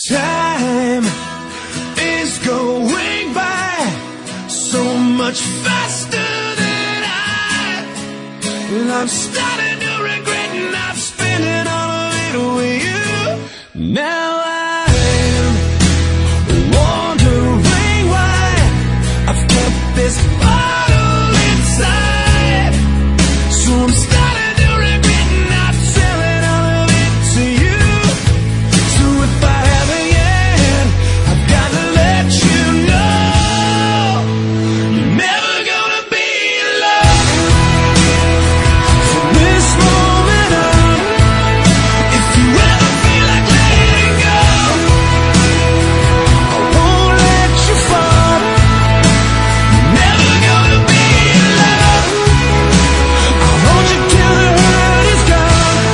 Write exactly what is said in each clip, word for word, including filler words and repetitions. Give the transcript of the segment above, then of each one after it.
Time is going by so much faster than I. Well, I'm starting to regret not spending all of it with you. Now I'm wondering why I've kept this bottle inside. So I'm starting to regret not telling all of it to you. So if I haven't yet, I've got to let you know you're never gonna be alone from this moment on. If you ever feel like letting go, I won't let you fall. You're never gonna be alone. I'll hold you till the hurt is gone.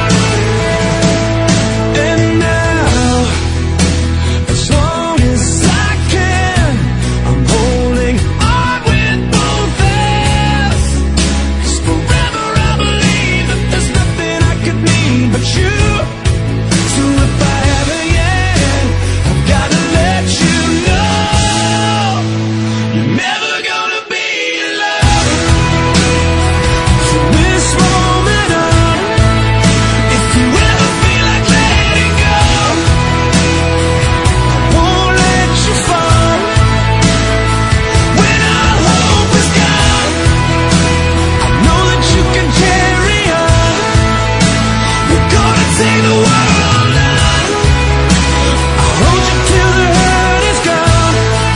And now, as long as I can, I'm holding on with both hands. 'Cause forever I believe that there's nothing I could need but you. So if I haven't yet, I've got to let you know you're never gonna be alone from this moment on. If you ever feel like letting go, I won't let you fall. When all hope is gone, I know that you can carry on. We're gonna take the world on. I'll hold you till the hurt is gone.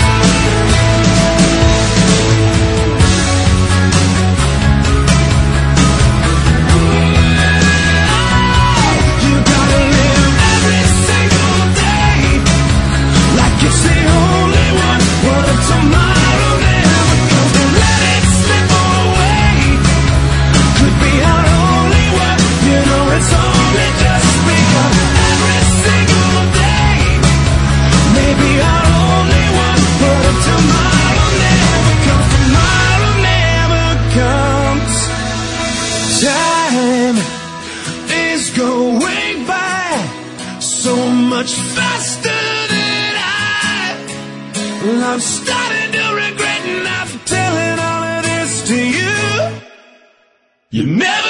You gotta live every single day like it's the only one. What if tomorrow never comes? Don't let it slip away. Could be our only one. You know it's only just begun. Every single day, maybe our only one. What if tomorrow never comes? Tomorrow never comes. Time is going by so much faster than I. Well, I'm starting to regret not telling all of this to you. You never